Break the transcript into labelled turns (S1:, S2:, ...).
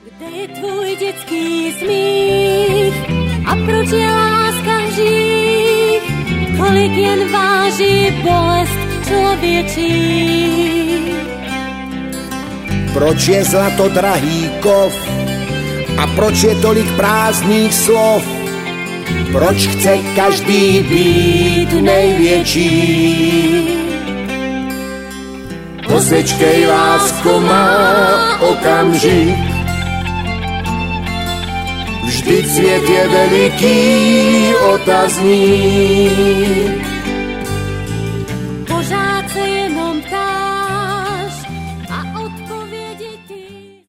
S1: Kde je tvůj dětský smích a proč je láska hřích? Kolik jen váží bolest člověčí?
S2: Proč je zlato drahý kov a proč je tolik prázdných slov? Proč chce každý být největší? Posečkej, lásko, má okamžik. Vždyť svět je veliký otazník.